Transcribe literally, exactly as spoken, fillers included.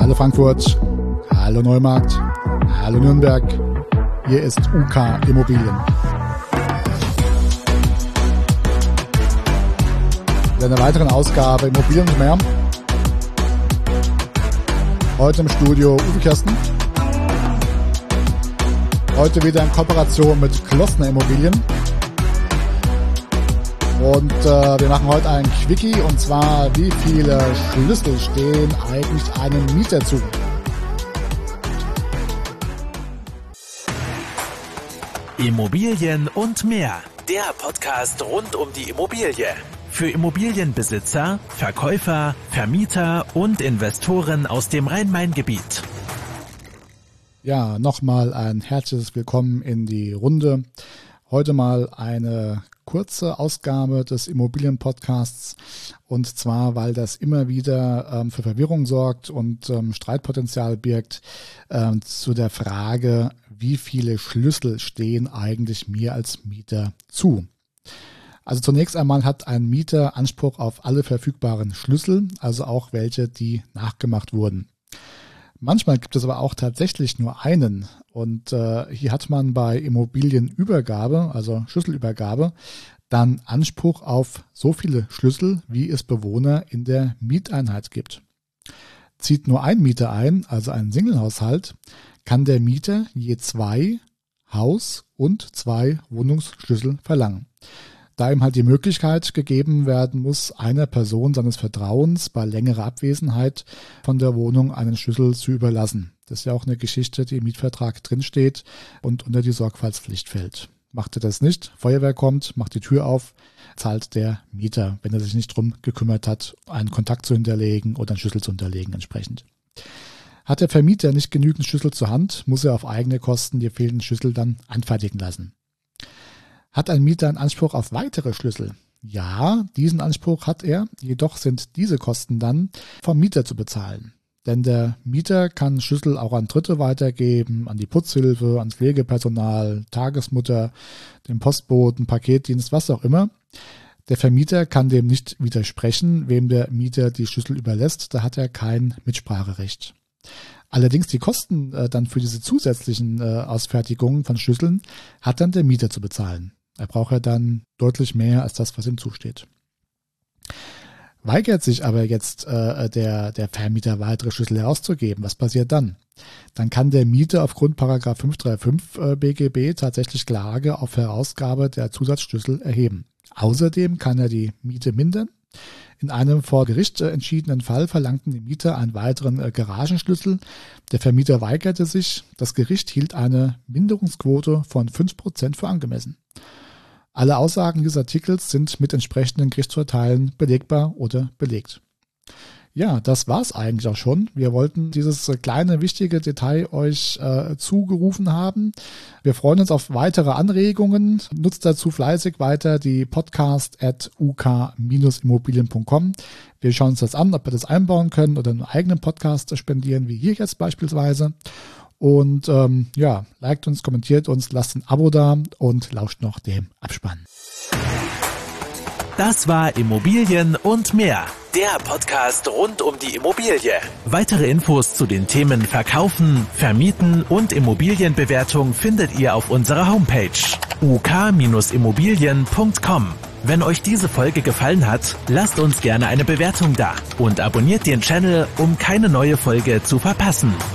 Hallo Frankfurt, hallo Neumarkt, hallo Nürnberg, hier ist U K Immobilien. In einer weiteren Ausgabe Immobilien und mehr. Heute im Studio Uwe Kirsten. Heute wieder in Kooperation mit Klossner Immobilien. Und äh, wir machen heute ein Quickie, und zwar, wie viele Schlüssel stehen eigentlich einem Mieter zu? Immobilien und mehr. Der Podcast rund um die Immobilie. Für Immobilienbesitzer, Verkäufer, Vermieter und Investoren aus dem Rhein-Main-Gebiet. Ja, nochmal ein herzliches Willkommen in die Runde. Heute mal eine kurze Ausgabe des Immobilien-Podcasts, und zwar, weil das immer wieder ähm, für Verwirrung sorgt und ähm, Streitpotenzial birgt ähm, zu der Frage, wie viele Schlüssel stehen eigentlich mir als Mieter zu? Also zunächst einmal hat ein Mieter Anspruch auf alle verfügbaren Schlüssel, also auch welche, die nachgemacht wurden. Manchmal gibt es aber auch tatsächlich nur einen, und äh, hier hat man bei Immobilienübergabe, also Schlüsselübergabe, dann Anspruch auf so viele Schlüssel, wie es Bewohner in der Mieteinheit gibt. Zieht nur ein Mieter ein, also ein Singlehaushalt, kann der Mieter je zwei Haus- und zwei Wohnungsschlüssel verlangen. Da ihm halt die Möglichkeit gegeben werden muss, einer Person seines Vertrauens bei längerer Abwesenheit von der Wohnung einen Schlüssel zu überlassen. Das ist ja auch eine Geschichte, die im Mietvertrag drinsteht und unter die Sorgfaltspflicht fällt. Macht er das nicht, Feuerwehr kommt, macht die Tür auf, zahlt der Mieter, wenn er sich nicht drum gekümmert hat, einen Kontakt zu hinterlegen oder einen Schlüssel zu hinterlegen entsprechend. Hat der Vermieter nicht genügend Schlüssel zur Hand, muss er auf eigene Kosten die fehlenden Schlüssel dann anfertigen lassen. Hat ein Mieter einen Anspruch auf weitere Schlüssel? Ja, diesen Anspruch hat er, jedoch sind diese Kosten dann vom Mieter zu bezahlen. Denn der Mieter kann Schlüssel auch an Dritte weitergeben, an die Putzhilfe, ans Pflegepersonal, Tagesmutter, den Postboten, Paketdienst, was auch immer. Der Vermieter kann dem nicht widersprechen, wem der Mieter die Schlüssel überlässt, da hat er kein Mitspracherecht. Allerdings die Kosten äh, dann für diese zusätzlichen äh, Ausfertigungen von Schlüsseln hat dann der Mieter zu bezahlen. Er braucht ja dann deutlich mehr als das, was ihm zusteht. Weigert sich aber jetzt äh, der, der Vermieter weitere Schlüssel herauszugeben, was passiert dann? Dann kann der Mieter aufgrund Paragraph fünfhundertfünfunddreißig äh, B G B tatsächlich Klage auf Herausgabe der Zusatzschlüssel erheben. Außerdem kann er die Miete mindern. In einem vor Gericht äh, entschiedenen Fall verlangten die Mieter einen weiteren äh, Garagenschlüssel. Der Vermieter weigerte sich. Das Gericht hielt eine Minderungsquote von fünf Prozent für angemessen. Alle Aussagen dieses Artikels sind mit entsprechenden Gerichtsurteilen belegbar oder belegt. Ja, das war's eigentlich auch schon. Wir wollten dieses kleine, wichtige Detail euch äh, zugerufen haben. Wir freuen uns auf weitere Anregungen. Nutzt dazu fleißig weiter die podcast at u k immobilien punkt com. Wir schauen uns das an, ob wir das einbauen können oder einen eigenen Podcast spendieren, wie hier jetzt beispielsweise. Und ähm, ja, liked uns, kommentiert uns, lasst ein Abo da und lauscht noch dem Abspann. Das war Immobilien und mehr. Der Podcast rund um die Immobilie. Weitere Infos zu den Themen Verkaufen, Vermieten und Immobilienbewertung findet ihr auf unserer Homepage u k immobilien punkt com. Wenn euch diese Folge gefallen hat, lasst uns gerne eine Bewertung da und abonniert den Channel, um keine neue Folge zu verpassen.